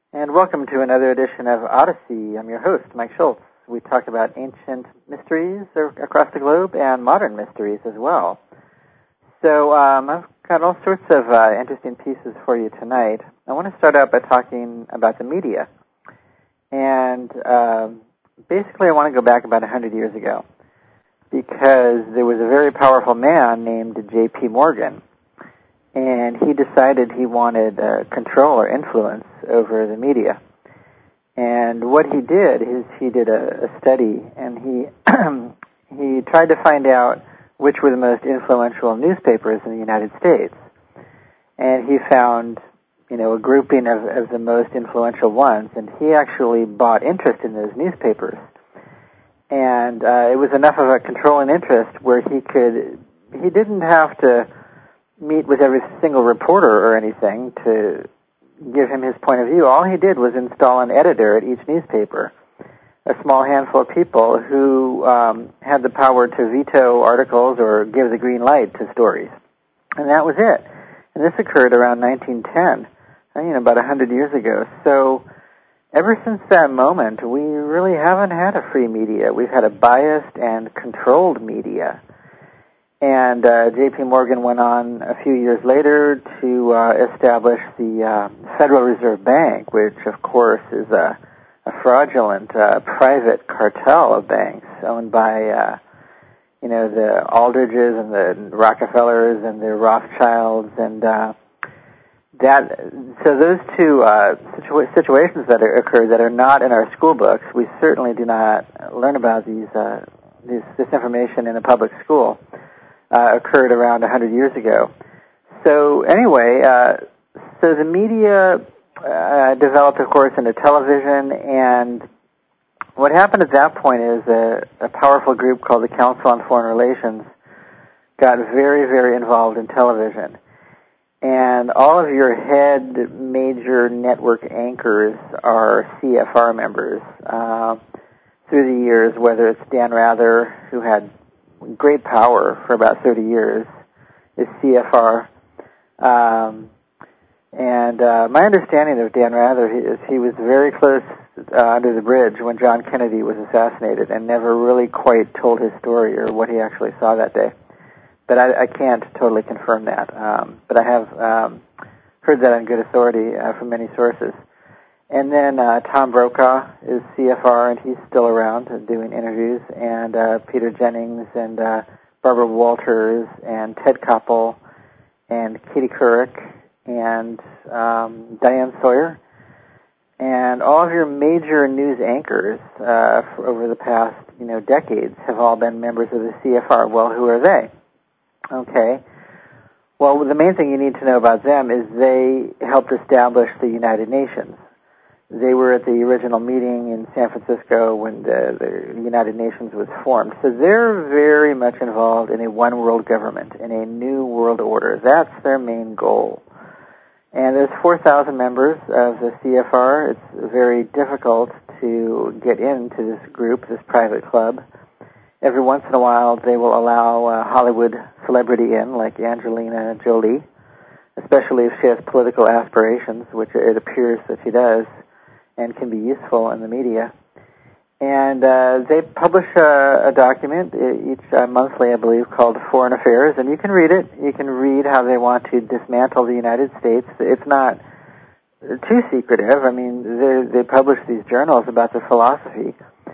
And welcome to another edition of Odyssey. I'm your host, Mike Schultz. We talk about ancient mysteries across the globe and modern mysteries as well. So I've got all sorts of interesting pieces for you tonight. I want to start out by talking about the media. And basically I want to go back about 100 years ago because there was a very powerful man named J.P. Morgan. And he decided he wanted control or influence over the media. And what he did is he did a study, and he he tried to find out which were the most influential newspapers in the United States. And he found, a grouping of the most influential ones, and he actually bought interest in those newspapers. And it was enough of a controlling interest where he didn't have to meet with every single reporter or anything to give him his point of view. All he did was install an editor at each newspaper, a small handful of people who had the power to veto articles or give the green light to stories. And that was it. And this occurred around 1910, about 100 years ago. So ever since that moment, we really haven't had a free media. We've had a biased and controlled media. And J.P. Morgan went on a few years later to establish the Federal Reserve Bank, which, of course, is a fraudulent private cartel of banks owned by, the Aldriches and the Rockefellers and the Rothschilds. And so those two situations that occur that are not in our school books, we certainly do not learn about this information in a public school. Occurred around 100 years ago. So anyway, so the media developed, of course, into television, and what happened at that point is a powerful group called the Council on Foreign Relations got very, very involved in television. And all of your head major network anchors are CFR members through the years, whether it's Dan Rather, who had great power for about 30 years, is CFR. And my understanding of Dan Rather is he was very close under the bridge when John Kennedy was assassinated and never really quite told his story or what he actually saw that day. But I can't totally confirm that. But I have heard that on good authority from many sources. And then Tom Brokaw is CFR, and he's still around and doing interviews, and Peter Jennings and Barbara Walters and Ted Koppel and Katie Couric and Diane Sawyer. And all of your major news anchors over the past, decades have all been members of the CFR. Well, who are they? Okay. Well, the main thing you need to know about them is they helped establish the United Nations. They were at the original meeting in San Francisco when the United Nations was formed. So they're very much involved in a one-world government, in a new world order. That's their main goal. And there's 4,000 members of the CFR. It's very difficult to get into this group, this private club. Every once in a while, they will allow a Hollywood celebrity in, like Angelina Jolie, especially if she has political aspirations, which it appears that she does, and can be useful in the media. And they publish a document each monthly, I believe, called Foreign Affairs, and you can read it. You can read how they want to dismantle the United States. It's not too secretive. I mean, they publish these journals about their philosophy,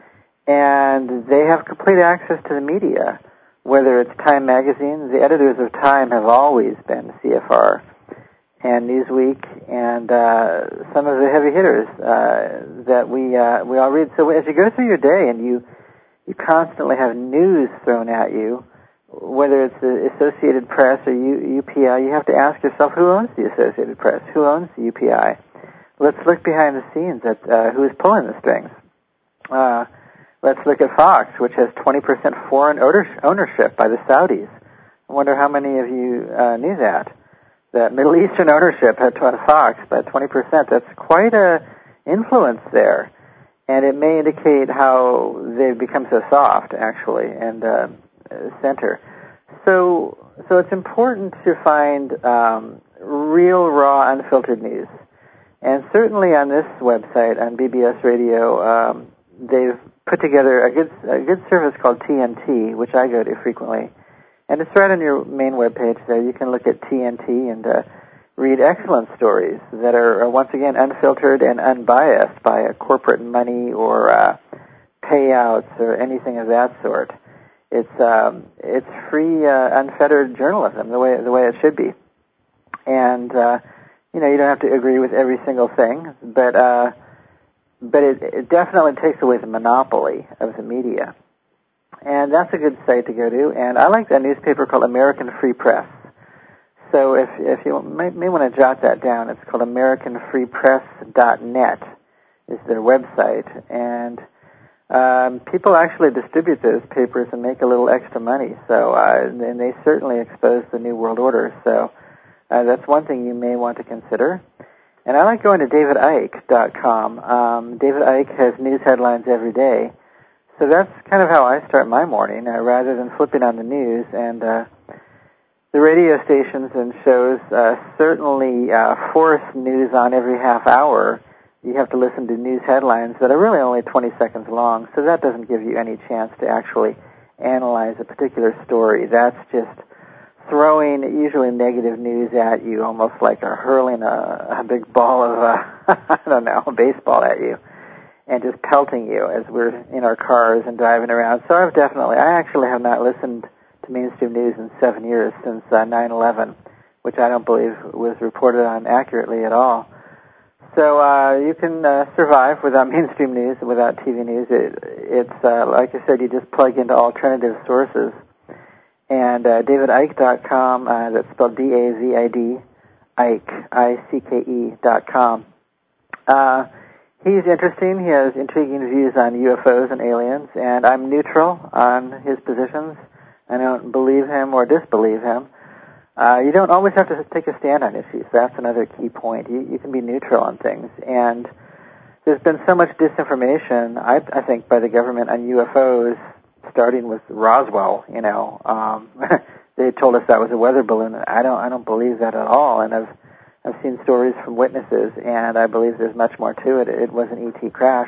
and they have complete access to the media, whether it's Time magazine. The editors of Time have always been CFR, and Newsweek, and some of the heavy hitters that we all read. So as you go through your day and you constantly have news thrown at you, whether it's the Associated Press or UPI, you have to ask yourself, who owns the Associated Press? Who owns the UPI? Let's look behind the scenes at who is pulling the strings. Let's look at Fox, which has 20% foreign ownership by the Saudis. I wonder how many of you knew that Middle Eastern ownership had Fox by 20%. That's quite a influence there. And it may indicate how they've become so soft, actually, and center. So it's important to find real, raw, unfiltered news. And certainly on this website, on BBS Radio, they've put together a good service called TNT, which I go to frequently. And it's right on your main webpage there. You can look at TNT and read excellent stories that are once again unfiltered and unbiased by corporate money or payouts or anything of that sort. It's free, unfettered journalism, the way it should be. And you don't have to agree with every single thing, but it definitely takes away the monopoly of the media. And that's a good site to go to. And I like that newspaper called American Free Press. So if you may want to jot that down, it's called AmericanFreePress.net is their website. And people actually distribute those papers and make a little extra money. So and they certainly expose the New World Order. So that's one thing you may want to consider. And I like going to DavidIcke.com. David Icke has news headlines every day. So that's kind of how I start my morning, rather than flipping on the news. And the radio stations and shows certainly force news on every half hour. You have to listen to news headlines that are really only 20 seconds long, so that doesn't give you any chance to actually analyze a particular story. That's just throwing usually negative news at you, almost like hurling a big ball of, a baseball at you, and just pelting you as we're in our cars and driving around. So I actually have not listened to mainstream news in 7 years, since 9/11, which I don't believe was reported on accurately at all. So you can survive without mainstream news and without TV news. It's like I said, you just plug into alternative sources. And DavidIcke.com, that's spelled D-A-V-I-D, Icke, I-C-K-E.com. He's interesting. He has intriguing views on UFOs and aliens, and I'm neutral on his positions. I don't believe him or disbelieve him. You don't always have to take a stand on issues. That's another key point. You can be neutral on things. And there's been so much disinformation, I think, by the government on UFOs, starting with Roswell. They told us that was a weather balloon. I don't believe that at all. And I've seen stories from witnesses, and I believe there's much more to it. It was an ET crash.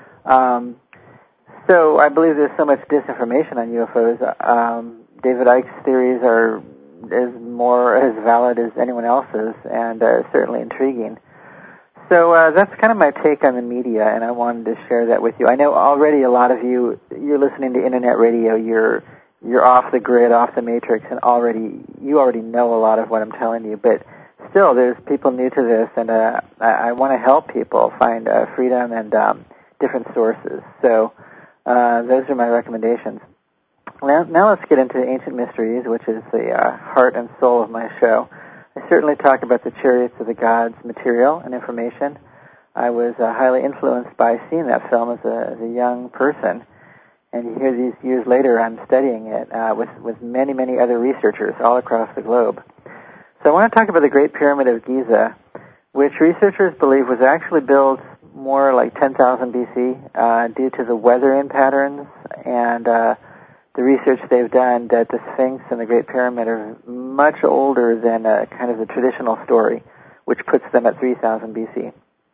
So I believe there's so much disinformation on UFOs. David Icke's theories are as valid as anyone else's, and certainly intriguing. So that's kind of my take on the media, and I wanted to share that with you. I know already a lot of you're listening to internet radio. You're off the grid, off the matrix, and you already know a lot of what I'm telling you. But still, there's people new to this, and I want to help people find freedom and different sources. So those are my recommendations. Now let's get into Ancient Mysteries, which is the heart and soul of my show. I certainly talk about the Chariots of the Gods material and information. I was highly influenced by seeing that film as a young person, and here these years later I'm studying it with many, many other researchers all across the globe. So I want to talk about the Great Pyramid of Giza, which researchers believe was actually built more like 10,000 BC due to the weathering patterns and the research they've done that the Sphinx and the Great Pyramid are much older than kind of the traditional story, which puts them at 3000 BC.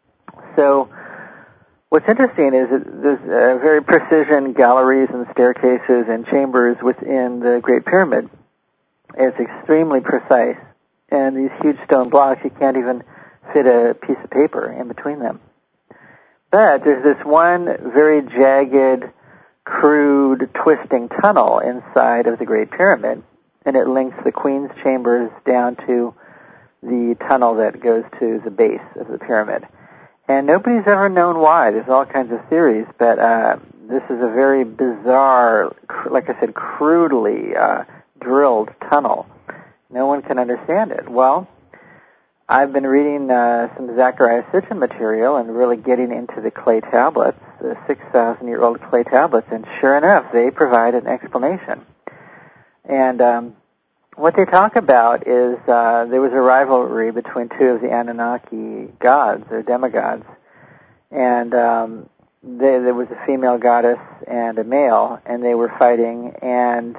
So what's interesting is that there's very precision galleries and staircases and chambers within the Great Pyramid. It's extremely precise, and these huge stone blocks, you can't even fit a piece of paper in between them. But there's this one very jagged, crude, twisting tunnel inside of the Great Pyramid, and it links the Queen's chambers down to the tunnel that goes to the base of the pyramid. And nobody's ever known why. There's all kinds of theories, but this is a very bizarre, like I said, crudely drilled tunnel. No one can understand it. Well, I've been reading some Zecharia Sitchin material and really getting into the clay tablets, the 6,000-year-old clay tablets, and sure enough, they provide an explanation. And what they talk about is there was a rivalry between two of the Anunnaki gods, or demigods, and there was a female goddess and a male, and they were fighting, and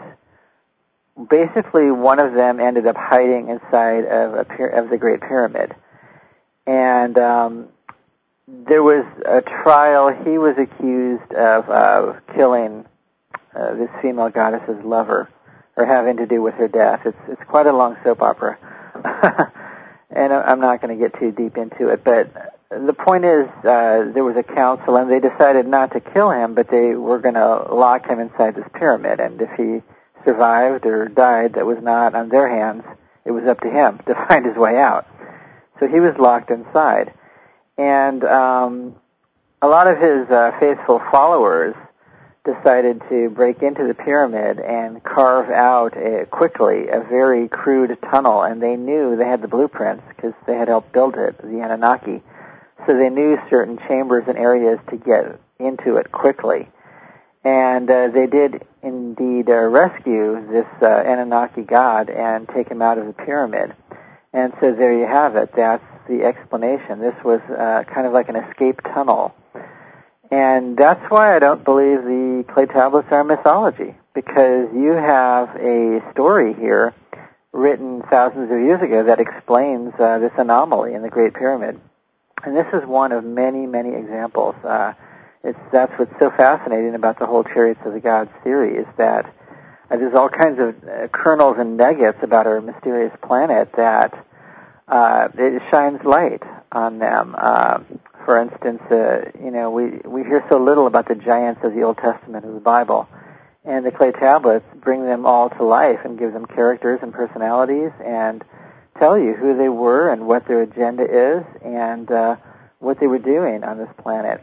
basically one of them ended up hiding inside of the Great Pyramid. And there was a trial. He was accused of killing this female goddess's lover, or having to do with her death. It's quite a long soap opera, and I'm not going to get too deep into it. But the point is, there was a council, and they decided not to kill him, but they were going to lock him inside this pyramid. And if he survived or died, that was not on their hands. It was up to him to find his way out. So he was locked inside. And a lot of his faithful followers decided to break into the pyramid and carve out quickly a very crude tunnel. And they knew they had the blueprints because they had helped build it, the Anunnaki. So they knew certain chambers and areas to get into it quickly. And they did indeed rescue this Anunnaki god and take him out of the pyramid. And so there you have it. That's the explanation. This was kind of like an escape tunnel. And that's why I don't believe the clay tablets are mythology, because you have a story here written thousands of years ago that explains this anomaly in the Great Pyramid. And this is one of many, many examples. That's what's so fascinating about the whole Chariots of the Gods theory, is that there's all kinds of kernels and nuggets about our mysterious planet that it shines light on them. For instance, we hear so little about the giants of the Old Testament of the Bible, and the clay tablets bring them all to life and give them characters and personalities and tell you who they were and what their agenda is and what they were doing on this planet.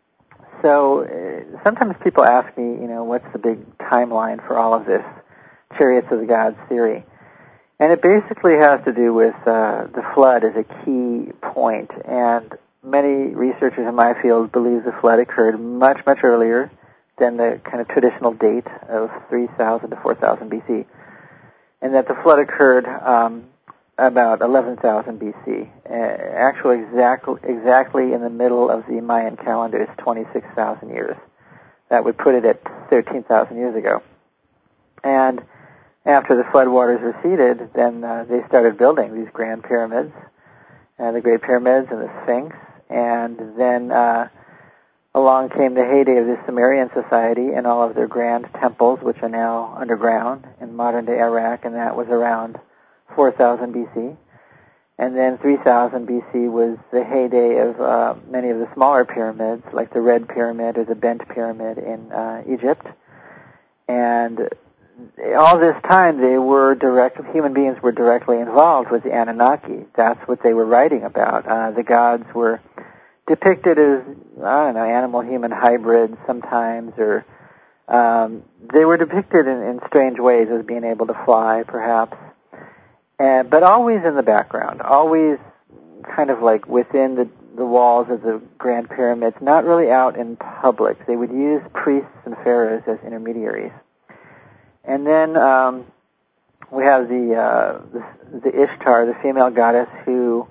So sometimes people ask me, what's the big timeline for all of this Chariots of the Gods theory? And it basically has to do with the flood as a key point. And many researchers in my field believe the flood occurred much, much earlier than the kind of traditional date of 3000 to 4000 BC. And that the flood occurred about 11,000 BC. Actually, exactly in the middle of the Mayan calendar is 26,000 years. That would put it at 13,000 years ago. And after the floodwaters receded, then they started building these grand pyramids, the Great Pyramids and the Sphinx. And then along came the heyday of the Sumerian society and all of their grand temples, which are now underground in modern-day Iraq, and that was around 4000 BC. And then 3000 BC was the heyday of many of the smaller pyramids, like the Red Pyramid or the Bent Pyramid in Egypt. And all this time, human beings were directly involved with the Anunnaki. That's what they were writing about. The gods were depicted as, animal-human hybrids sometimes, or they were depicted in strange ways as being able to fly, perhaps. But always in the background, always kind of like within the walls of the Grand Pyramids, not really out in public. They would use priests and pharaohs as intermediaries. And then we have the Ishtar, the female goddess, who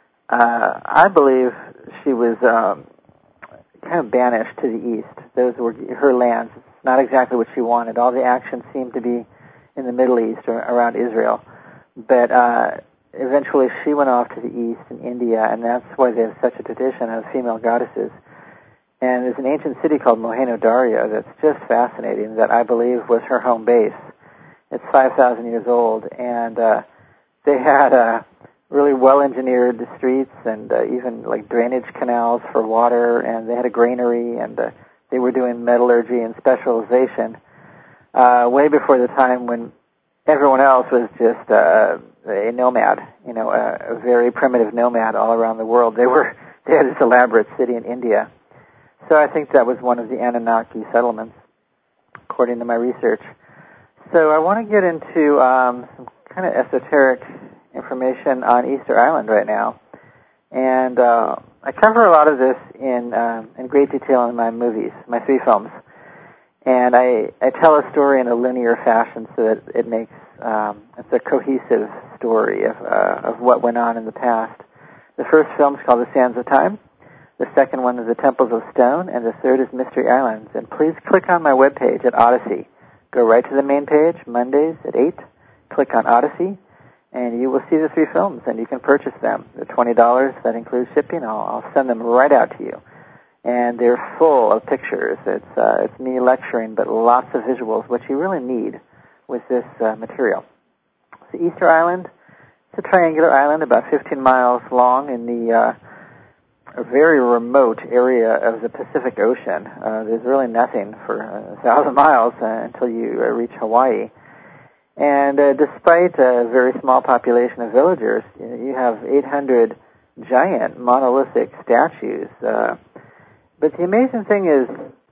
I believe she was kind of banished to the east. Those were her lands. It's not exactly what she wanted. All the action seemed to be in the Middle East or around Israel. But eventually she went off to the east in India, and that's why they have such a tradition of female goddesses. And there's an ancient city called Mohenjo-Daro that's just fascinating, that I believe was her home base. It's 5,000 years old, and they had really well-engineered streets and even like drainage canals for water, and they had a granary, and they were doing metallurgy and specialization way before the time when everyone else was just a nomad, a very primitive nomad all around the world. They had this elaborate city in India. So I think that was one of the Anunnaki settlements, according to my research. So I want to get into some kind of esoteric information on Easter Island right now. And I cover a lot of this in great detail in my movies, my 3 films. And I tell a story in a linear fashion so that it makes it's a cohesive story of what went on in the past. The first film is called The Sands of Time. The second one is The Temples of Stone, and the third is Mystery Islands. And please click on my webpage at Odyssey. Go right to the main page, Mondays at 8. Click on Odyssey, and you will see the 3 films, and you can purchase them. They're $20. That includes shipping. I'll send them right out to you. And they're full of pictures. It's me lecturing, but lots of visuals, which you really need with this material. So Easter Island, it's a triangular island about 15 miles long in the a very remote area of the Pacific Ocean. There's really nothing for 1,000 miles until you reach Hawaii. And despite a very small population of villagers, you have 800 giant monolithic statues. But the amazing thing is,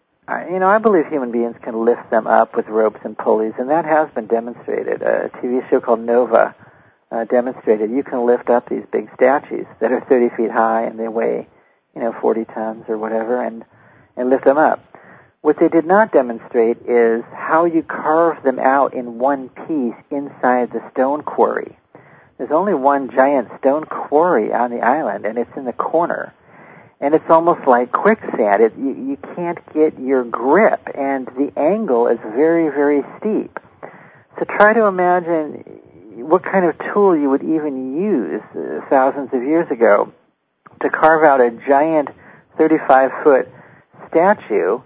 I believe human beings can lift them up with ropes and pulleys, and that has been demonstrated. A TV show called Nova demonstrated you can lift up these big statues that are 30 feet high and they weigh, 40 tons or whatever, and lift them up. What they did not demonstrate is how you carve them out in one piece inside the stone quarry. There's only one giant stone quarry on the island, and it's in the corner. And it's almost like quicksand. You can't get your grip, and the angle is very, very steep. So try to imagine what kind of tool you would even use thousands of years ago to carve out a giant 35-foot statue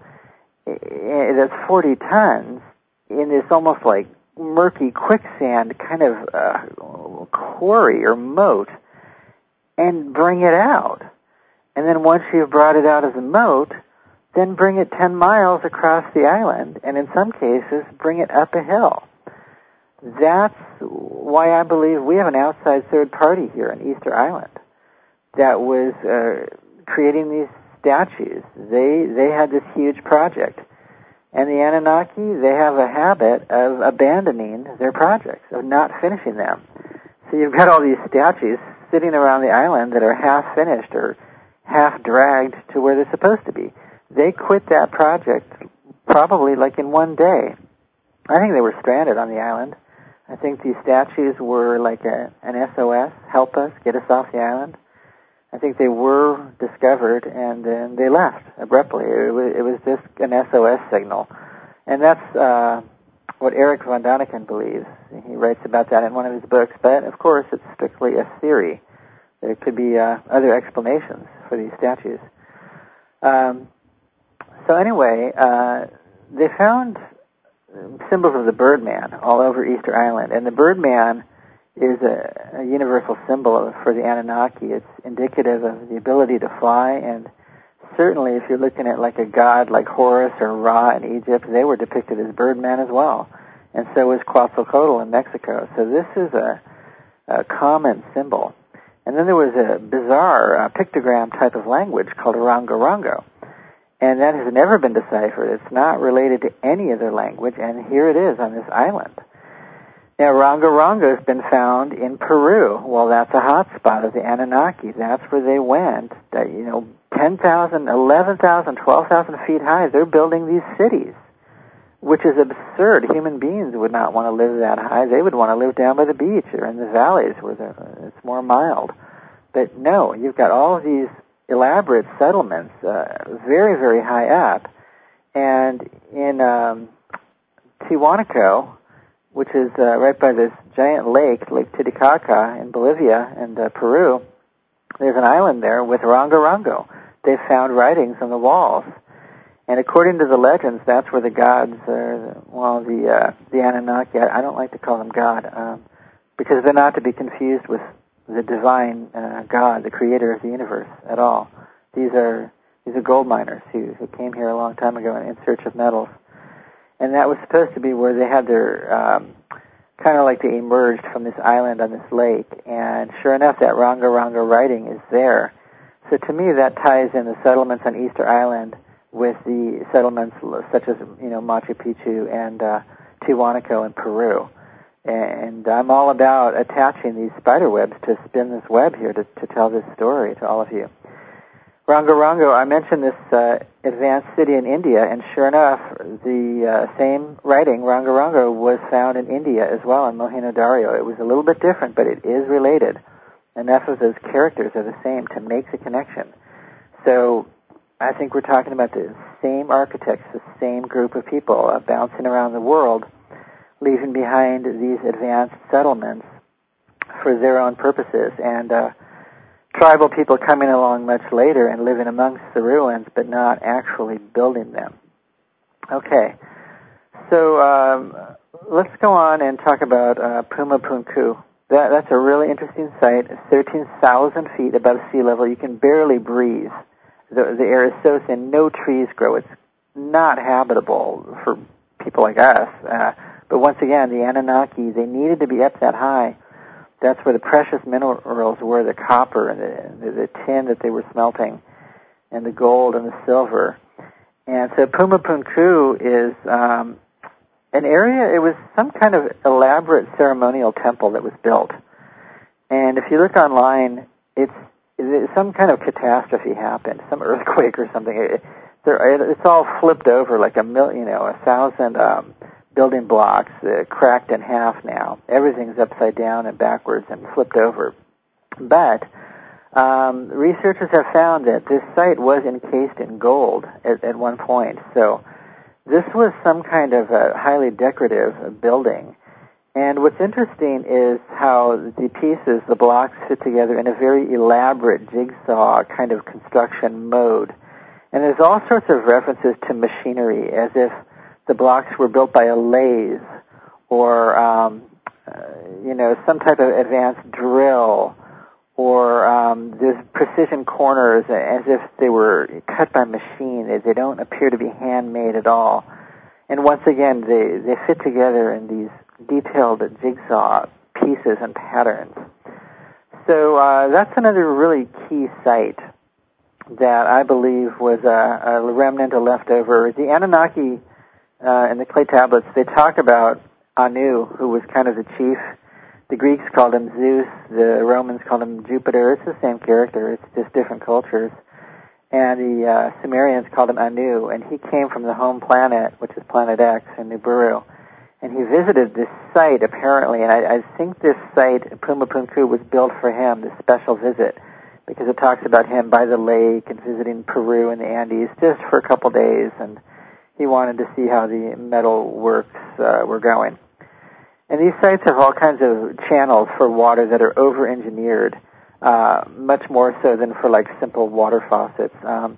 that's 40 tons in this almost like murky quicksand kind of quarry or moat, and bring it out. And then once you've brought it out of the moat, then bring it 10 miles across the island, and in some cases, bring it up a hill. That's why I believe we have an outside third party here in Easter Island that was creating these statues. They had this huge project. And the Anunnaki, they have a habit of abandoning their projects, of not finishing them. So you've got all these statues sitting around the island that are half finished or half dragged to where they're supposed to be. They quit that project probably like in one day. I think they were stranded on the island. I think these statues were like an SOS, help us, get us off the island. I think they were discovered and then they left abruptly. It was just an SOS signal. And that's what Eric von Daniken believes. He writes about that in one of his books, but of course it's strictly a theory. There could be other explanations for these statues. So anyway, they found symbols of the Birdman all over Easter Island, and the Birdman is a universal symbol for the Anunnaki. It's indicative of the ability to fly, and certainly if you're looking at like a god like Horus or Ra in Egypt, they were depicted as Birdman as well, and so was Quetzalcoatl in Mexico. So this is a common symbol. And then there was a bizarre pictogram type of language called Rongo-Rongo. And that has never been deciphered. It's not related to any other language, and here it is on this island. Now, Rongo-Rongo has been found in Peru. Well, that's a hot spot of the Anunnaki. That's where they went. 10,000, 11,000, 12,000 feet high. They're building these cities, which is absurd. Human beings would not want to live that high. They would want to live down by the beach or in the valleys where it's more mild. But no, you've got all of these elaborate settlements very, very high up. And in Tiwanaku, which is right by this giant lake, Lake Titicaca in Bolivia and Peru, there's an island there with Rongo-Rongo. They found writings on the walls. And according to the legends, that's where the gods, the Anunnaki, I don't like to call them God, because they're not to be confused with the divine God, the creator of the universe at all. These are gold miners who came here a long time ago in search of metals. And that was supposed to be where they had their, kind of like they emerged from this island on this lake. And sure enough, that Rongo-Rongo writing is there. So to me, that ties in the settlements on Easter Island with the settlements such as, Machu Picchu and Tiwanaku in Peru. And I'm all about attaching these spider webs to spin this web here to tell this story to all of you. Rongo-Rongo, I mentioned this advanced city in India, and sure enough, the same writing, Rongo-Rongo, was found in India as well, in Mohenjo-Daro. It was a little bit different, but it is related. Enough of those characters are the same to make the connection. So I think we're talking about the same architects, the same group of people bouncing around the world, leaving behind these advanced settlements for their own purposes, and tribal people coming along much later and living amongst the ruins, but not actually building them. Okay, so let's go on and talk about Puma Punku. That's a really interesting site. It's 13,000 feet above sea level. You can barely breathe. The air is so thin, no trees grow. It's not habitable for people like us. But once again, the Anunnaki, they needed to be up that high. That's where the precious minerals were, the copper and the tin that they were smelting, and the gold and the silver. And so Puma Punku is an area, it was some kind of elaborate ceremonial temple that was built. And if you look online, it's some kind of catastrophe happened, some earthquake or something. It's all flipped over like 1,000 building blocks cracked in half now. Everything's upside down and backwards and flipped over. But researchers have found that this site was encased in gold at one point. So this was some kind of a highly decorative building. And what's interesting is how the pieces, the blocks, fit together in a very elaborate jigsaw kind of construction mode. And there's all sorts of references to machinery, as if the blocks were built by a lathe or, some type of advanced drill, or there's precision corners as if they were cut by machine. They don't appear to be handmade at all. And once again, they fit together in these detailed jigsaw pieces and patterns. So that's another really key site that I believe was a remnant, a leftover. The Anunnaki in the clay tablets, they talk about Anu, who was kind of the chief. The Greeks called him Zeus. The Romans called him Jupiter. It's the same character. It's just different cultures. And the Sumerians called him Anu, and he came from the home planet, which is Planet X in Nibiru. And he visited this site, apparently, and I think this site, Puma Punku, was built for him, this special visit, because it talks about him by the lake and visiting Peru and the Andes just for a couple days, and he wanted to see how the metal works were going. And these sites have all kinds of channels for water that are over-engineered, much more so than for like simple water faucets.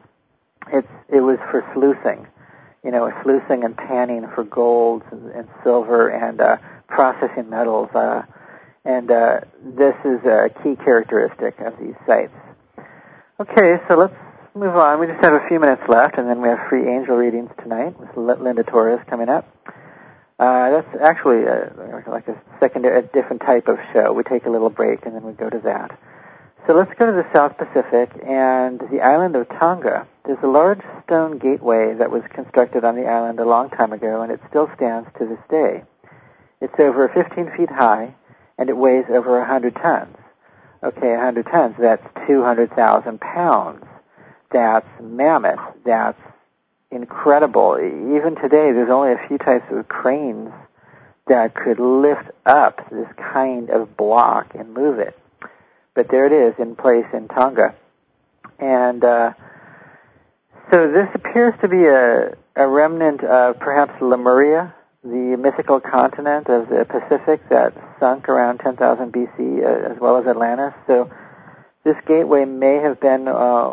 It was for sluicing, sluicing and panning for gold and silver and processing metals. And this is a key characteristic of these sites. Okay, so let's move on. We just have a few minutes left, and then we have free angel readings tonight with Linda Torres coming up. That's actually like a different type of show. We take a little break, and then we go to that. So let's go to the South Pacific and the island of Tonga. There's a large stone gateway that was constructed on the island a long time ago, and it still stands to this day. It's over 15 feet high, and it weighs over 100 tons. Okay, 100 tons, that's 200,000 pounds. That's mammoth. That's incredible. Even today, there's only a few types of cranes that could lift up this kind of block and move it. But there it is in place in Tonga. And so this appears to be a remnant of perhaps Lemuria, the mythical continent of the Pacific that sunk around 10,000 BC, as well as Atlantis. So this gateway may have been,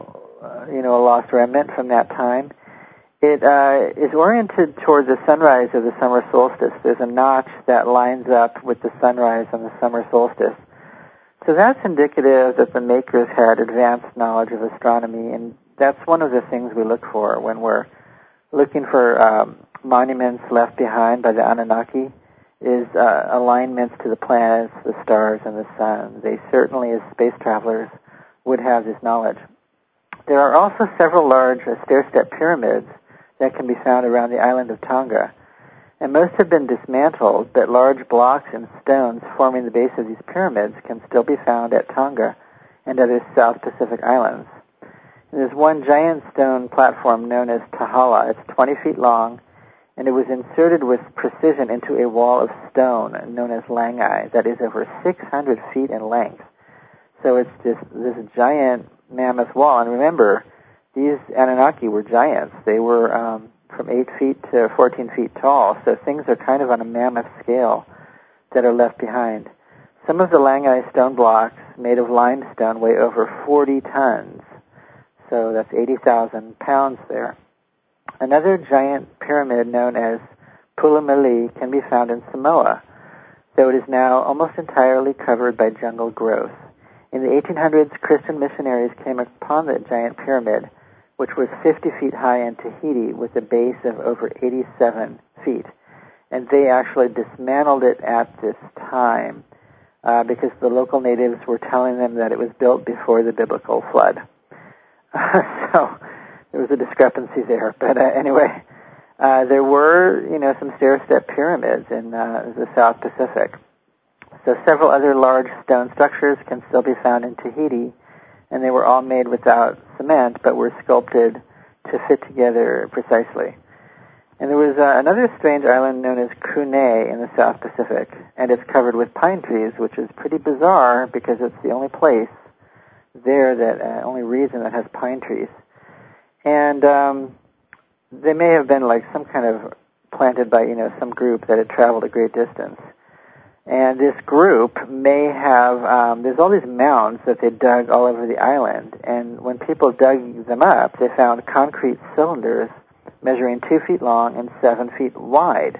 a lost remnant from that time. It is oriented toward the sunrise of the summer solstice. There's a notch that lines up with the sunrise on the summer solstice. So that's indicative that the makers had advanced knowledge of astronomy, and that's one of the things we look for when we're looking for monuments left behind by the Anunnaki, is alignments to the planets, the stars, and the sun. They certainly, as space travelers, would have this knowledge. There are also several large stair-step pyramids that can be found around the island of Tonga, and most have been dismantled, but large blocks and stones forming the base of these pyramids can still be found at Tonga and other South Pacific islands. And there's one giant stone platform known as Tahala. It's 20 feet long, and it was inserted with precision into a wall of stone known as Langai that is over 600 feet in length. So it's this giant mammoth wall. And remember, these Anunnaki were giants. They were from 8 feet to 14 feet tall, so things are kind of on a mammoth scale that are left behind. Some of the Langai stone blocks made of limestone weigh over 40 tons, so that's 80,000 pounds there. Another giant pyramid known as Pulumeli can be found in Samoa, though it is now almost entirely covered by jungle growth. In the 1800s, Christian missionaries came upon the giant pyramid, which was 50 feet high in Tahiti with a base of over 87 feet. And they actually dismantled it at this time because the local natives were telling them that it was built before the biblical flood. So there was a discrepancy there. But anyway, there were, some stair-step pyramids in the South Pacific. So several other large stone structures can still be found in Tahiti, and they were all made without cement, but were sculpted to fit together precisely. And there was another strange island known as Kunei in the South Pacific, and it's covered with pine trees, which is pretty bizarre because it's the only place there that, only region that has pine trees. And they may have been like some kind of planted by, some group that had traveled a great distance. And this group may have, there's all these mounds that they dug all over the island, and when people dug them up, they found concrete cylinders measuring 2 feet long and 7 feet wide.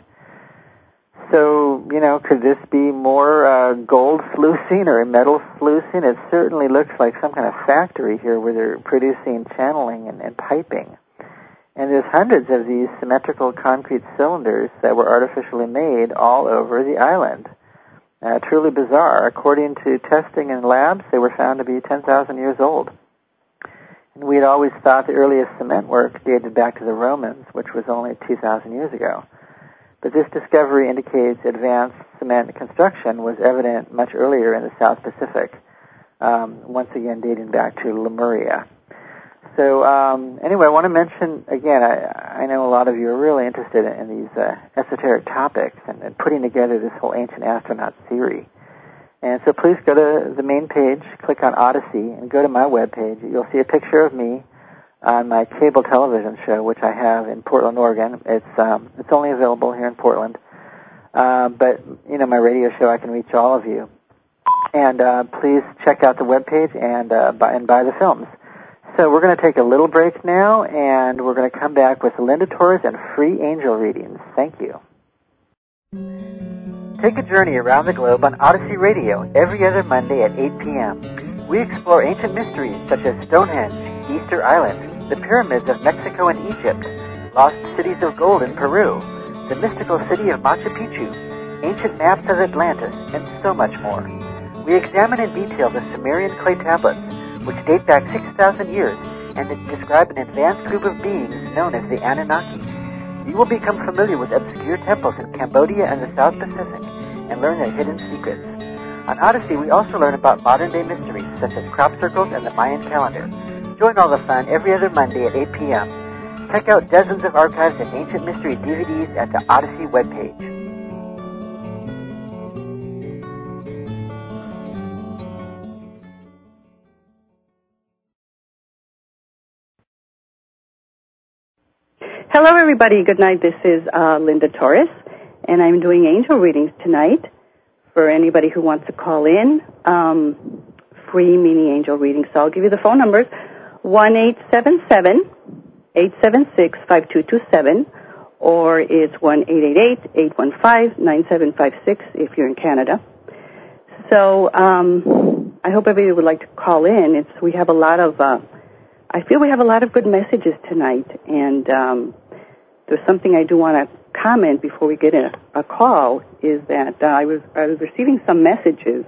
So, could this be more gold sluicing or metal sluicing? It certainly looks like some kind of factory here where they're producing channeling and piping. And there's hundreds of these symmetrical concrete cylinders that were artificially made all over the island. Truly bizarre. According to testing in labs, they were found to be 10,000 years old. And we had always thought the earliest cement work dated back to the Romans, which was only 2,000 years ago. But this discovery indicates advanced cement construction was evident much earlier in the South Pacific, once again dating back to Lemuria. So anyway, I want to mention, again, I know a lot of you are really interested in these esoteric topics and putting together this whole ancient astronaut theory. And so please go to the main page, click on Odyssey, and go to my webpage. You'll see a picture of me on my cable television show, which I have in Portland, Oregon. It's only available here in Portland. But, my radio show, I can reach all of you. And please check out the webpage and buy the films. So we're going to take a little break now, and we're going to come back with Linda Torres and free angel readings. Thank you. Take a journey around the globe on Odyssey Radio every other Monday at 8 p.m. We explore ancient mysteries such as Stonehenge, Easter Island, the pyramids of Mexico and Egypt, lost cities of gold in Peru, the mystical city of Machu Picchu, ancient maps of Atlantis, and so much more. We examine in detail the Sumerian clay tablets, which date back 6,000 years and describe an advanced group of beings known as the Anunnaki. You will become familiar with obscure temples in Cambodia and the South Pacific and learn their hidden secrets. On Odyssey, we also learn about modern-day mysteries such as crop circles and the Mayan calendar. Join all the fun every other Monday at 8 p.m. Check out dozens of archives and ancient mystery DVDs at the Odyssey webpage. Hello, everybody. Good night. This is Linda Torres, and I'm doing angel readings tonight for anybody who wants to call in. Free mini angel readings. So I'll give you the phone numbers: 1-877-876-5227, or it's 1-888-815-9756 if you're in Canada. So I hope everybody would like to call in. We have a lot of. I feel we have a lot of good messages tonight, and there's something I do want to comment before we get a call, is that I was receiving some messages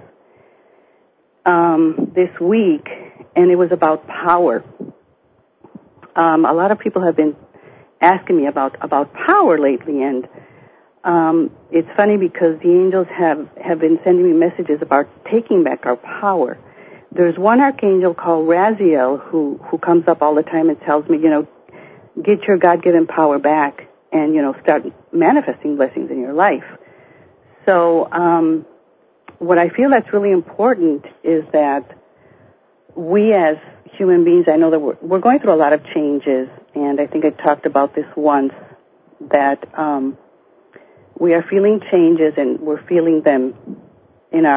this week, and it was about power. A lot of people have been asking me about power lately, and it's funny because the angels have been sending me messages about taking back our power. There's one archangel called Raziel who comes up all the time and tells me, get your God-given power back and, start manifesting blessings in your life. So what I feel that's really important is that we as human beings, I know that we're going through a lot of changes, and I think I talked about this once, that we are feeling changes, and we're feeling them in our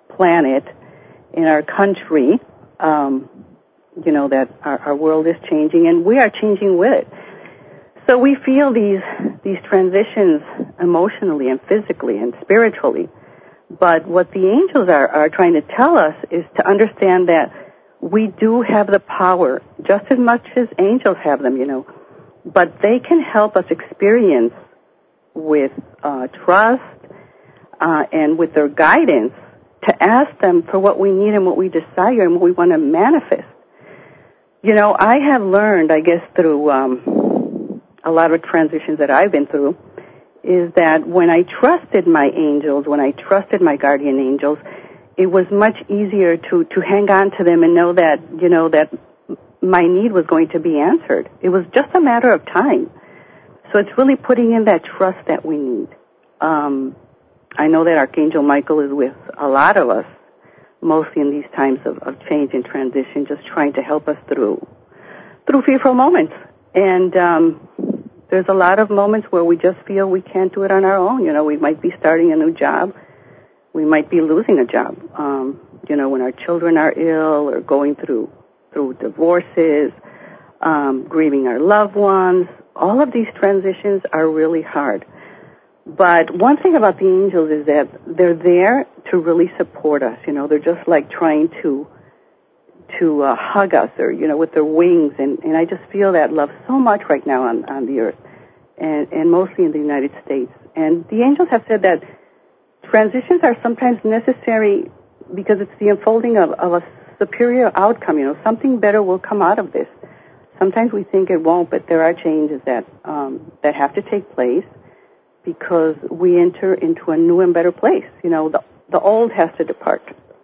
planet, in our country, that our world is changing, and we are changing with it. So we feel these transitions emotionally and physically and spiritually. But what the angels are trying to tell us is to understand that we do have the power, just as much as angels have them, but they can help us experience with trust and with their guidance to ask them for what we need and what we desire and what we want to manifest. I have learned, I guess, through a lot of transitions that I've been through, is that when I trusted my angels, when I trusted my guardian angels, it was much easier to hang on to them and know that, that my need was going to be answered. It was just a matter of time. So it's really putting in that trust that we need. I know that Archangel Michael is with a lot of us, mostly in these times of change and transition, just trying to help us through fearful moments. And there's a lot of moments where we just feel we can't do it on our own. We might be starting a new job. We might be losing a job. When our children are ill or going through divorces, grieving our loved ones. All of these transitions are really hard. But one thing about the angels is that they're there to really support us. They're just like trying to hug us, or with their wings. And I just feel that love so much right now on the earth, and mostly in the United States. And the angels have said that transitions are sometimes necessary because it's the unfolding of a superior outcome. Something better will come out of this. Sometimes we think it won't, but there are changes that have to take place because we enter into a new and better place. The old has to depart.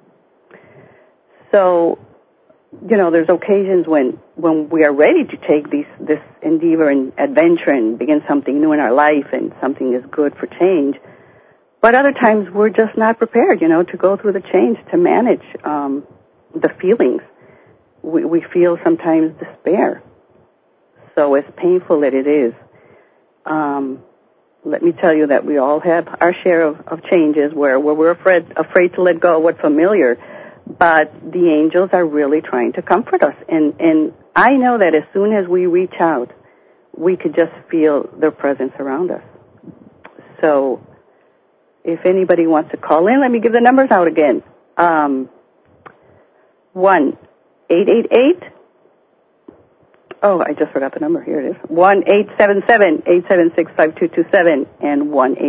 So, there's occasions when we are ready to take this endeavor and adventure and begin something new in our life, and something is good for change. But other times we're just not prepared, to go through the change, to manage the feelings. We feel sometimes despair. So as painful as it is, let me tell you that we all have our share of changes where we're afraid to let go of what's familiar. But the angels are really trying to comfort us. And I know that as soon as we reach out, we could just feel their presence around us. So if anybody wants to call in, let me give the numbers out again. 1-888. Oh, I just forgot the number. Here it is. 1-877-876-5227 and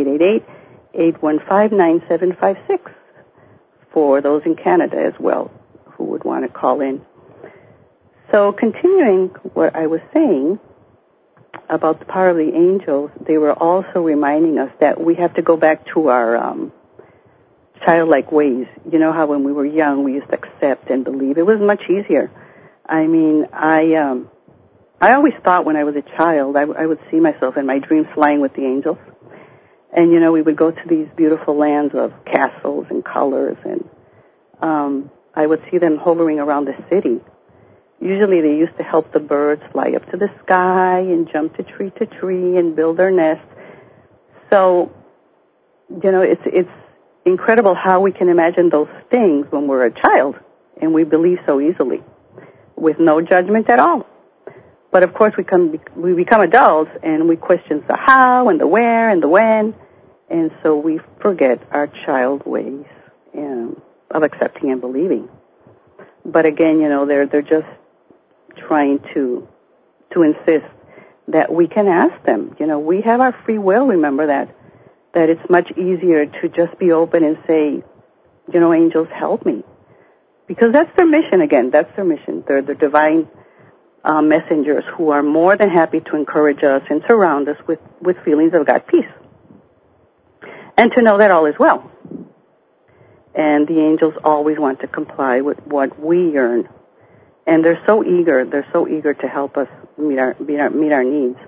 1-888-815-9756 for those in Canada as well who would want to call in. So continuing what I was saying about the power of the angels, they were also reminding us that we have to go back to our childlike ways. You know how when we were young we used to accept and believe. It was much easier. I mean, I always thought when I was a child I would see myself in my dreams flying with the angels. And, we would go to these beautiful lands of castles and colors, and I would see them hovering around the city. Usually they used to help the birds fly up to the sky and jump to tree and build their nests. So, it's incredible how we can imagine those things when we're a child, and we believe so easily, with no judgment at all. But of course we become adults, and we question the how and the where and the when, and so we forget our child ways of accepting and believing. But again, they're just trying to insist that we can ask them. We have our free will. Remember that it's much easier to just be open and say, angels, help me, because that's their mission. Again, that's their mission. They're the divine messengers who are more than happy to encourage us and surround us with feelings of God peace, and to know that all is well. And the angels always want to comply with what we yearn, and they're so eager to help us meet our needs.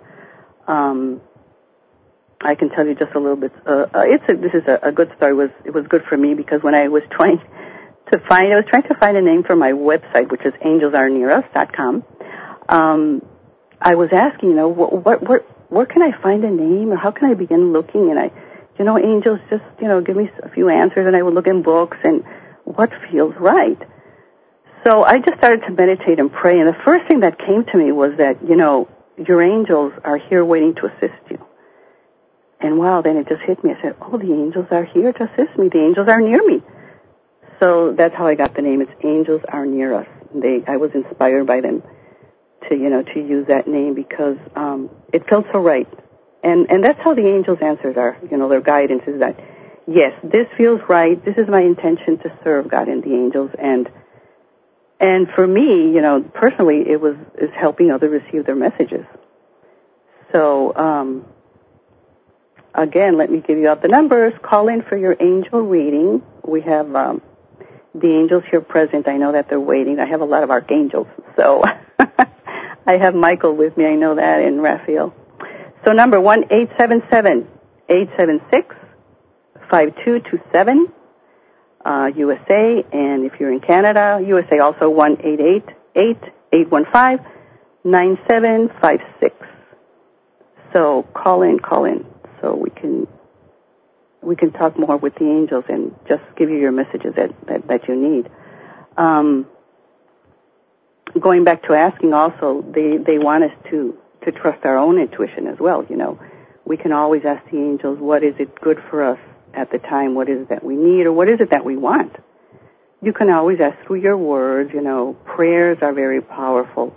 I can tell you just a little bit. This is a good story. It was good for me because when I was trying to find a name for my website, which is angelsAreNearUs.com. I was asking, where can I find a name, or how can I begin looking? And angels just, give me a few answers, and I would look in books, and what feels right? So I just started to meditate and pray, and the first thing that came to me was that, your angels are here waiting to assist you. And wow, then it just hit me. I said, oh, the angels are here to assist me. The angels are near me. So that's how I got the name. It's Angels Are Near Us. I was inspired by them to use that name because it felt so right. And that's how the angels' answers are. Their guidance is that, yes, this feels right. This is my intention to serve God and the angels. And for me, personally, it's helping others receive their messages. So, again, let me give you out the numbers. Call in for your angel reading. We have the angels here present. I know that they're waiting. I have a lot of archangels. So I have Michael with me. I know that, and Raphael. So number 1-877-876-5227, USA. And if you're in Canada, USA also 1-888-815-9756. So call in, so we can talk more with the angels and just give you your messages that you need. Going back to asking also, they want us to trust our own intuition as well. We can always ask the angels, what is it good for us at the time? What is it that we need, or what is it that we want? You can always ask through your words. Prayers are very powerful.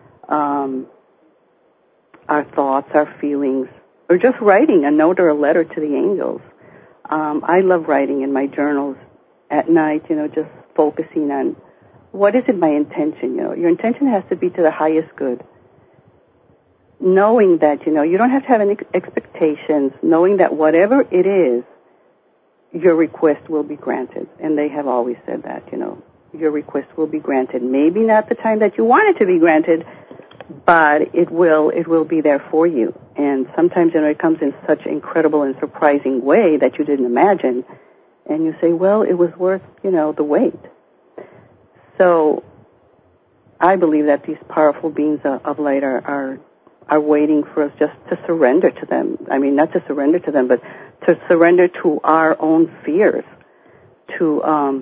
Our thoughts, our feelings, or just writing a note or a letter to the angels. I love writing in my journals at night, just focusing on what is it my intention. Your intention has to be to the highest good. Knowing that, you don't have to have any expectations, knowing that whatever it is, your request will be granted. And they have always said that, your request will be granted. Maybe not the time that you want it to be granted, but it will be there for you. And sometimes, it comes in such incredible and surprising way that you didn't imagine. And you say, well, it was worth, the wait. So I believe that these powerful beings of light are waiting for us just to surrender to them. I mean, not to surrender to them, but to surrender to our own fears, to our,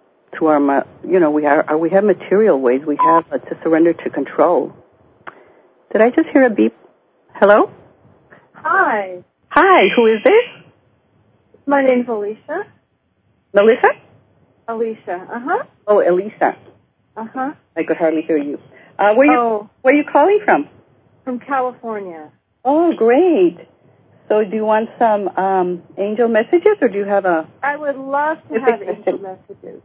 we have material ways. We have to surrender to control. Did I just hear a beep? Hello? Hi. Hi, who is this? My name's Alicia. Melissa? Alicia, Oh, Elisa. I could hardly hear you. Where are you calling from? From California. Oh, great. So do you want some angel messages, or do you have a... I would love to have angel messages.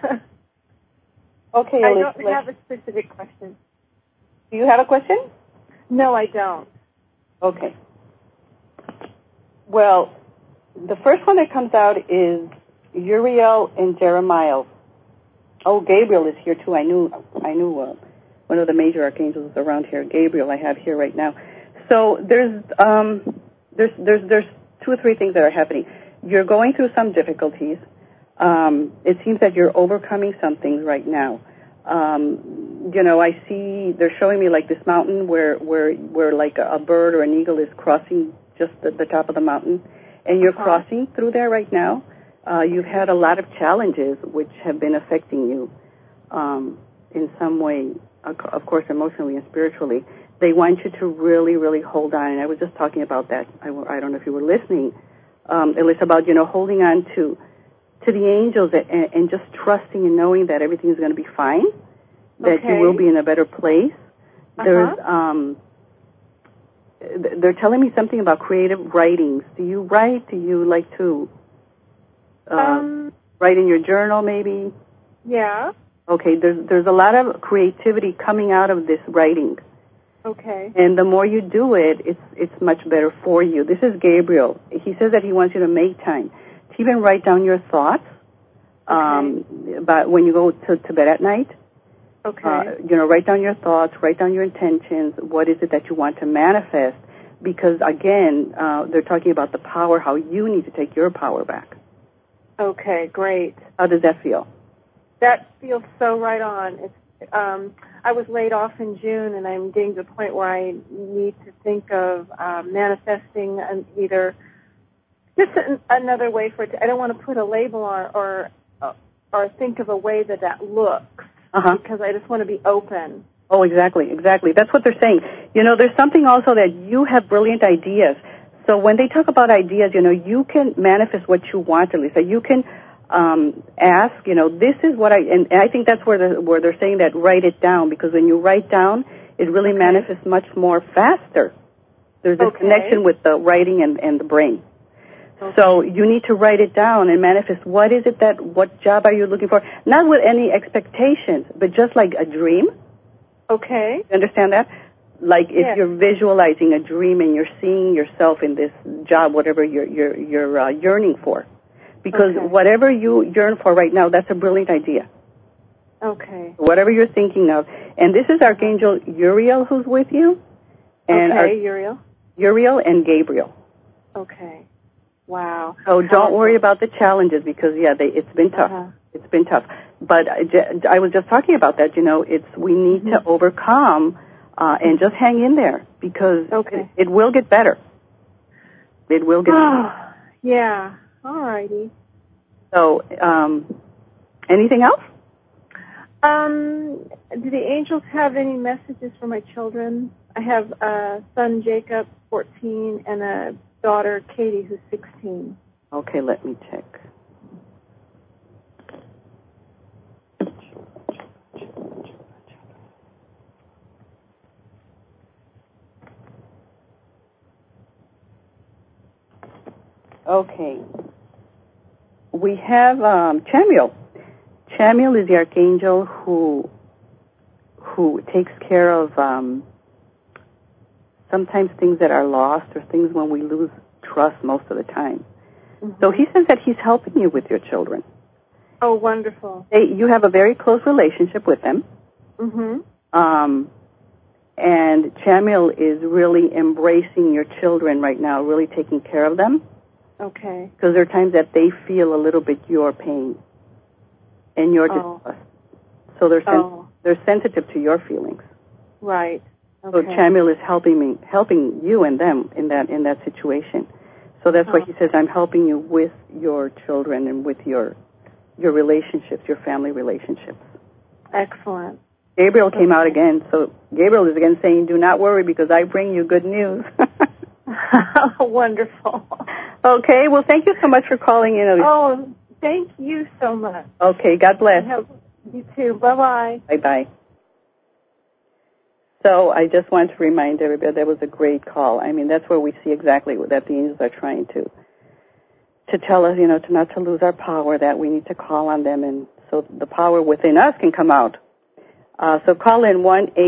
Okay, I Elisa. don't have a specific question. Do you have a question? No, I don't. Okay. Well, the first one that comes out is Uriel and Jeremiah. Oh, Gabriel is here too. I knew one of the major archangels around here. Gabriel, I have here right now. So there's 2 or 3 things that are happening. You're going through some difficulties. It seems that you're overcoming some things right now. I see they're showing me like this mountain where like a bird or an eagle is crossing just the top of the mountain, and you're crossing through there right now. You've had a lot of challenges which have been affecting you in some way, of course, emotionally and spiritually. They want you to really, really hold on. And I was just talking about that. I don't know if you were listening. It was about, holding on to the angels and just trusting and knowing that everything is going to be fine, that you will be in a better place. There's, they're telling me something about creative writings. Do you write? Do you like to write in your journal, maybe? Yeah. Okay, there's a lot of creativity coming out of this writing. Okay. And the more you do it, it's much better for you. This is Gabriel. He says that he wants you to make time to even write down your thoughts. But when you go to bed at night, write down your thoughts, write down your intentions. What is it that you want to manifest? Because again, they're talking about the power, how you need to take your power back. Okay, great. How does that feel? That feels so right on. It's I was laid off in June, and I'm getting to the point where I need to think of manifesting either just another way for it. I don't want to put a label on or or think of a way that looks, because I just want to be open. Oh, exactly. That's what they're saying. There's something also that you have brilliant ideas. So when they talk about ideas, you can manifest what you want, Lisa. You can ask, this is what and I think that's where they're saying that write it down, because when you write down, it really manifests much more faster. There's a connection with the writing and the brain. Okay. So you need to write it down and manifest what job are you looking for? Not with any expectations, but just like a dream. Okay. You understand that? Like if you're visualizing a dream and you're seeing yourself in this job, whatever you're yearning for. Because whatever you yearn for right now, that's a brilliant idea. Okay. Whatever you're thinking of. And this is Archangel Uriel who's with you. And Uriel. Uriel and Gabriel. Okay. Wow. So don't worry about the challenges, because, it's been tough. It's been tough. But I was just talking about that, we need to overcome and just hang in there, because it will get better. It will get better. Yeah. All righty. So, anything else? Do the angels have any messages for my children? I have a son, Jacob, 14, and a daughter, Katie, who's 16. Okay, let me check. Okay. We have Chamuel. Chamuel is the archangel who takes care of sometimes things that are lost, or things when we lose trust most of the time. So he says that he's helping you with your children. Oh, wonderful. You have a very close relationship with them. And Chamuel is really embracing your children right now, really taking care of them. Okay. Because there are times that they feel a little bit your pain and your distress. So they're sensitive to your feelings. Right. Okay. So Chamuel is helping you and them in that situation. So that's why he says, I'm helping you with your children and with your relationships, your family relationships. Excellent. Gabriel came out again. So Gabriel is again saying, do not worry, because I bring you good news. Wonderful. Okay, well, thank you so much for calling in. Oh, thank you so much. Okay, God bless. You too. Bye-bye. Bye-bye. So I just want to remind everybody that was a great call. I mean, that's where we see exactly that the angels are trying to tell us, to not to lose our power, that we need to call on them, and so the power within us can come out. So call in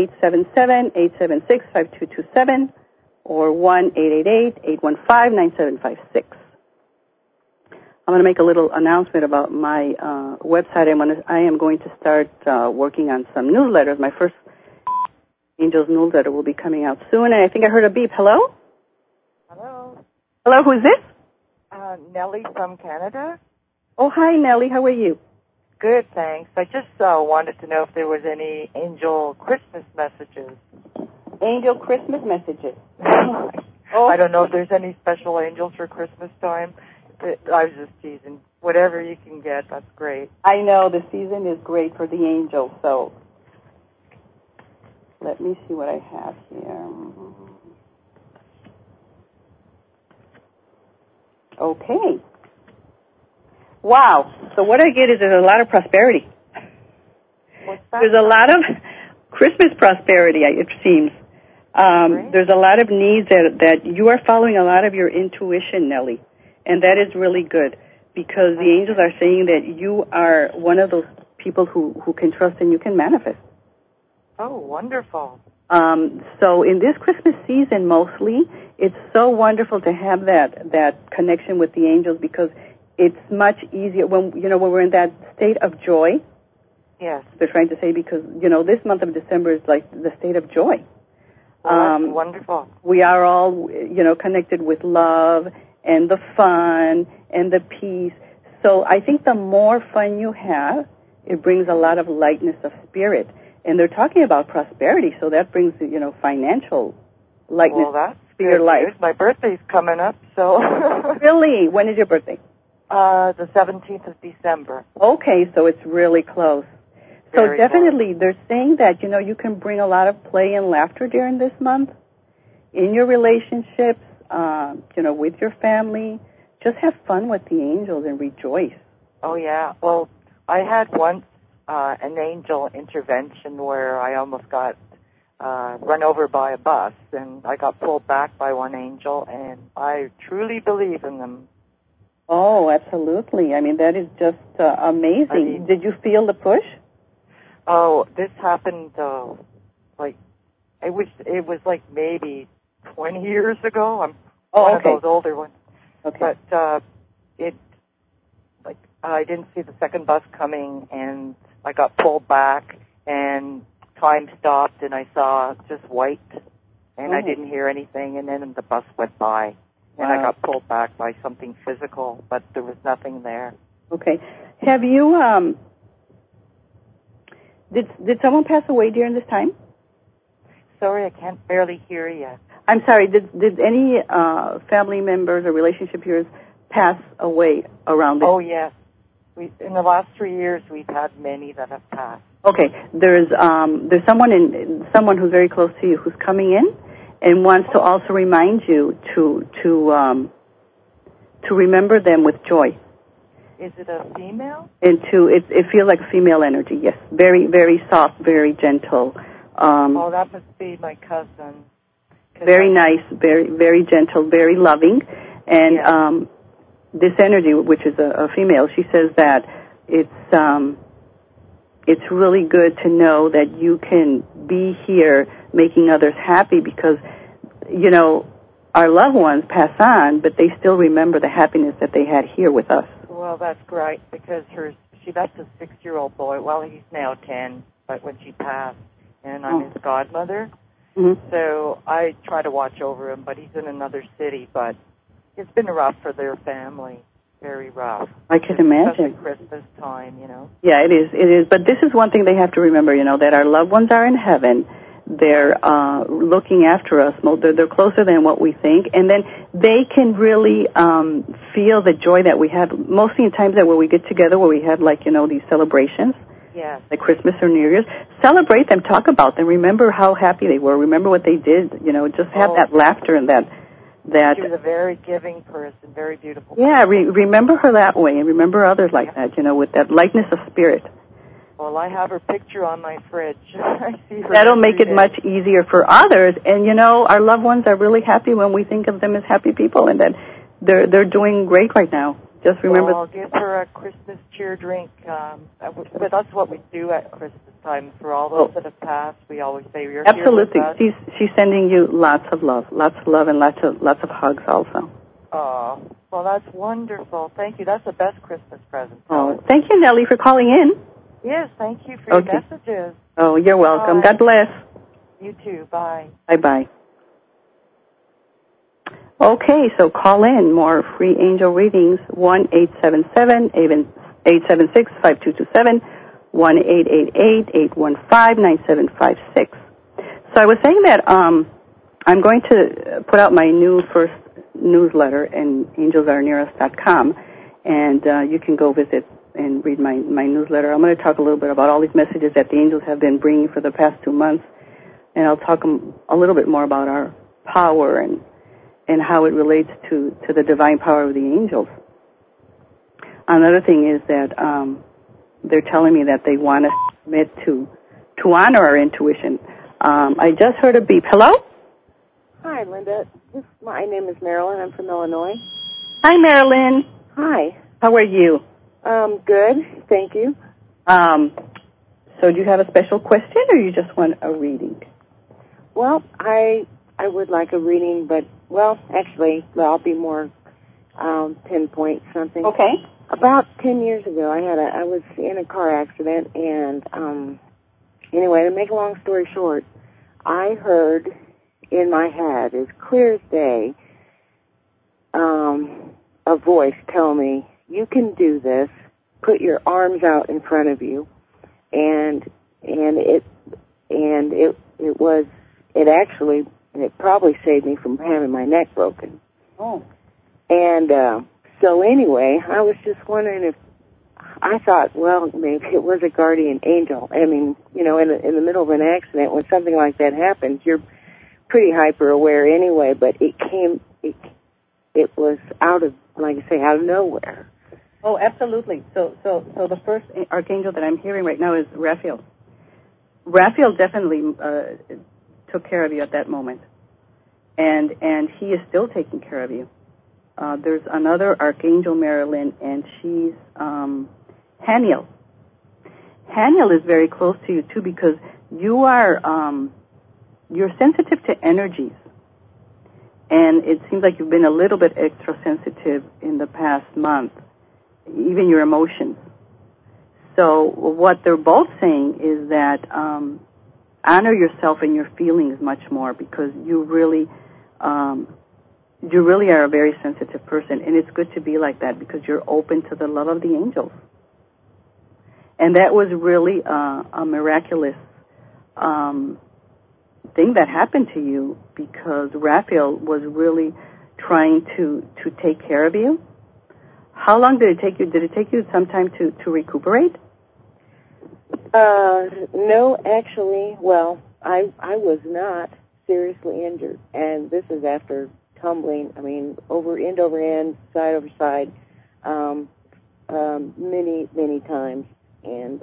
1-877-876-5227 or 1-888-815-9756. I'm going to make a little announcement about my website. I am going to start working on some newsletters. My first Angels newsletter will be coming out soon, and I think I heard a beep. Hello? Hello. Hello, who's this? Nellie from Canada. Oh, hi, Nellie. How are you? Good, thanks. I just wanted to know if there was any angel Christmas messages. Angel Christmas messages. I don't know if there's any special angels for Christmas time. I was just teasing. Whatever you can get, that's great. I know the season is great for the angels, so let me see what I have here. Okay. Wow. So what I get is there's a lot of prosperity. What's that? There's a lot of Christmas prosperity, it seems. There's a lot of needs that you are following a lot of your intuition, Nellie, and that is really good, because the angels are saying that you are one of those people who can trust and you can manifest. Oh, wonderful. So in this Christmas season mostly, it's so wonderful to have that connection with the angels, because it's much easier when we're in that state of joy. Yes. They're trying to say, because, this month of December is like the state of joy. That's wonderful. We are all, connected with love and the fun and the peace. So I think the more fun you have, it brings a lot of lightness of spirit. And they're talking about prosperity, so that brings, financial lightness to your life. My birthday's coming up, so. Really? When is your birthday? The 17th of December. Okay, so it's really close. So Very definitely, they're saying that, you can bring a lot of play and laughter during this month in your relationships, with your family. Just have fun with the angels and rejoice. Oh, yeah. Well, I had once an angel intervention where I almost got run over by a bus, and I got pulled back by one angel, and I truly believe in them. Oh, absolutely. I mean, that is just amazing. Did you feel the push? Oh, this happened, it was like maybe 20 years ago. I'm one of those older ones. Okay. But I didn't see the second bus coming, and I got pulled back, and time stopped, and I saw just white, and I didn't hear anything, and then the bus went by, and I got pulled back by something physical, but there was nothing there. Okay. Have you, did someone pass away during this time? Sorry, I can't barely hear you. I'm sorry, did any family members or relationship yours pass away around this? Oh, yes. In the last 3 years, we've had many that have passed. Okay, there's someone who's very close to you who's coming in and wants to also remind you to remember them with joy. Is it a female? And it feels like female energy. Yes, very very soft, very gentle. That must be my cousin. Very nice, very very gentle, very loving, and this energy, which is a female, she says that it's really good to know that you can be here making others happy because, our loved ones pass on, but they still remember the happiness that they had here with us. Well, that's great because she left a 6-year-old boy. Well, he's now 10, but when she passed, and I'm his godmother. Mm-hmm. So I try to watch over him, but he's in another city. But it's been rough for their family, very rough. I can imagine. Especially Christmas time, Yeah, it is. But this is one thing they have to remember, that our loved ones are in heaven. They're looking after us. They're closer than what we think. And then they can really feel the joy that we have. Mostly in times that where we get together, where we have, these celebrations. Yes. Like Christmas or New Year's. Celebrate them. Talk about them. Remember how happy they were. Remember what they did. Just have that laughter and that. She was a very giving person, very beautiful. Yeah, remember her that way, and remember others like that, with that lightness of spirit. Well, I have her picture on my fridge. I see her. That'll make it much easier for others. And, our loved ones are really happy when we think of them as happy people, and that they're doing great right now. Just remember. Well, I'll give her a Christmas cheer drink. But that's what we do at Christmas time. For all those that have passed, we always say you're absolutely. Here with us. She's sending you lots of love, and lots of hugs also. Oh, well, that's wonderful. Thank you. That's the best Christmas present. Oh, thank you, Nellie, for calling in. Yes, thank you for your messages. Oh, you're welcome. Bye. God bless. You too. Bye. Bye-bye. Okay, so call in. More free angel readings, 1-877-876-5227, 1-888-815-9756. So I was saying that I'm going to put out my first newsletter in angelsarenearus.com, and you can go visit and read my newsletter. I'm going to talk a little bit about all these messages that the angels have been bringing for the past 2 months, and I'll talk a little bit more about our power and how it relates to the divine power of the angels. Another thing is that they're telling me that they want to submit to honor our intuition. I just heard a beep. Hello? Hi, Linda. My name is Marilyn. I'm from Illinois. Hi, Marilyn. Hi. How are you? Good. Thank you. So do you have a special question, or you just want a reading? Well, I would like a reading, but, actually, I'll be more pinpoint something. Okay. About 10 years ago, I was in a car accident, and anyway, to make a long story short, I heard in my head, as clear as day, a voice tell me, "You can do this. Put your arms out in front of you," and it probably saved me from having my neck broken. Oh. And So anyway, I was just wondering if, I thought, well, maybe it was a guardian angel. I mean, you know, in the middle of an accident, when something like that happens, you're pretty hyper aware anyway, but it was out of, like I say, out of nowhere. Oh, absolutely. So the first archangel that I'm hearing right now is Raphael. Raphael definitely took care of you at that moment, and he is still taking care of you. There's another archangel, Marilyn, and she's Haniel. Haniel is very close to you too, because you are you're sensitive to energies, and it seems like you've been a little bit extra sensitive in the past month, even your emotions. So what they're both saying is that honor yourself and your feelings much more, because you really are a very sensitive person, and it's good to be like that because you're open to the love of the angels. And that was really a miraculous thing that happened to you, because Raphael was really trying to take care of you. How long did it take you? Did it take you some time to recuperate? No, actually, well, I was not seriously injured, and this is after tumbling, I mean, end over end, side over side, many times, and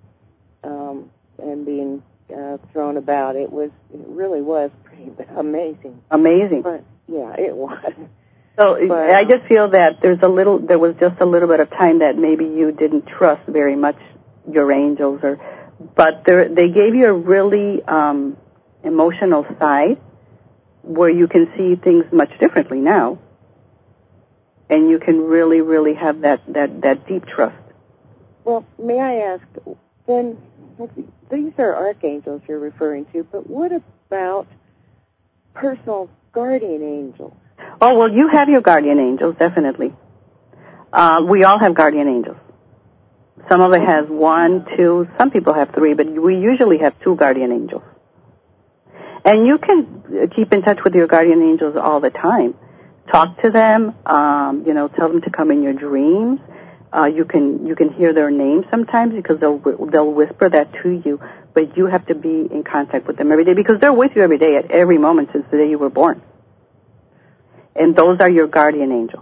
being thrown about. It really was pretty amazing. Amazing. But yeah, it was. So I just feel that there was just a little bit of time that maybe you didn't trust very much your angels, but they gave you a really emotional side where you can see things much differently now, and you can really, really have that deep trust. Well, may I ask, then, these are archangels you're referring to, but what about personal guardian angels? Oh, well, you have your guardian angels, definitely. We all have guardian angels. Some of it has 1, 2, some people have 3, but we usually have 2 guardian angels. And you can keep in touch with your guardian angels all the time. Talk to them, tell them to come in your dreams. You can hear their names sometimes, because they'll whisper that to you, but you have to be in contact with them every day, because they're with you every day at every moment since the day you were born. And those are your guardian angels.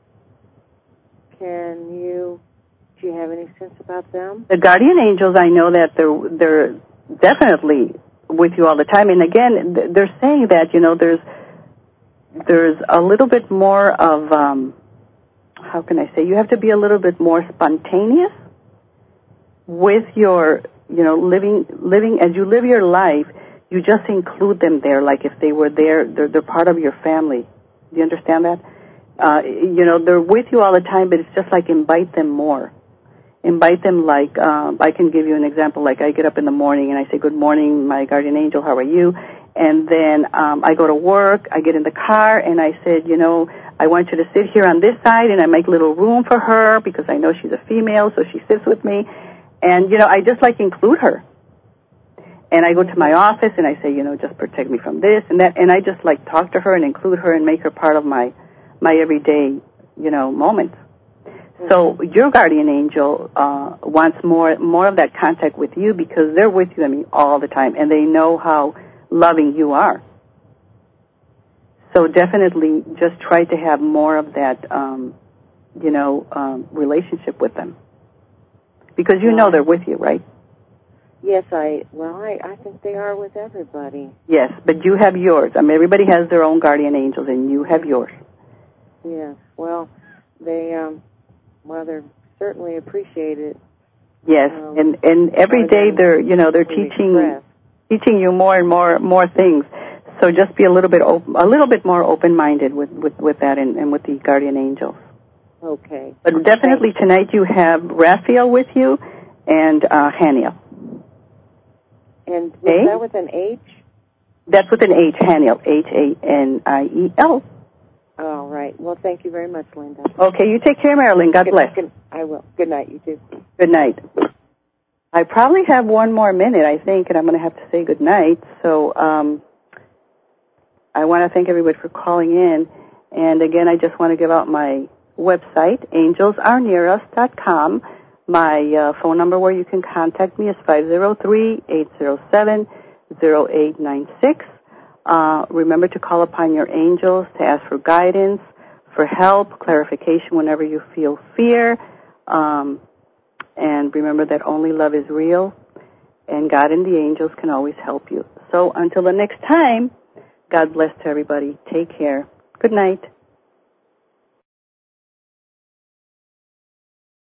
Do you have any sense about them? The guardian angels, I know that they're definitely with you all the time. And again, they're saying that, there's a little bit more of, how can I say, you have to be a little bit more spontaneous with your, living, as you live your life, you just include them there, like if they were there, they're part of your family. Do you understand that? They're with you all the time, but it's just like invite them more. Invite them like, I can give you an example, like I get up in the morning and I say, good morning, my guardian angel, how are you? And then I go to work, I get in the car, and I said, I want you to sit here on this side, and I make little room for her because I know she's a female, so she sits with me. And, I just like include her. And I go to my office and I say, just protect me from this and that. And I just like talk to her and include her and make her part of my everyday, moments. So your guardian angel wants more of that contact with you, because they're with you, all the time, and they know how loving you are. So definitely just try to have more of that, relationship with them, because they're with you, right? Yes, I think they are with everybody. Yes, but you have yours. Everybody has their own guardian angels, and you have yours. Yes, well, they're certainly appreciated. Yes, and every day they're teaching you more and more things. So just be a little bit more open-minded with that and with the guardian angels. Okay. But definitely tonight you have Raphael with you and Haniel. And is that with an H? That's with an H, Haniel, Haniel. All right. Well, thank you very much, Linda. Okay, you take care, Marilyn. God bless. I will. Good night, you too. Good night. I probably have one more minute, I think, and I'm going to have to say good night. So I want to thank everybody for calling in. And again, I just want to give out my website, angelsarenearus.com. My phone number where you can contact me is 503-807-0896. Remember to call upon your angels to ask for guidance, for help, clarification whenever you feel fear. And remember that only love is real, and God and the angels can always help you. So until the next time, God bless to everybody. Take care. Good night.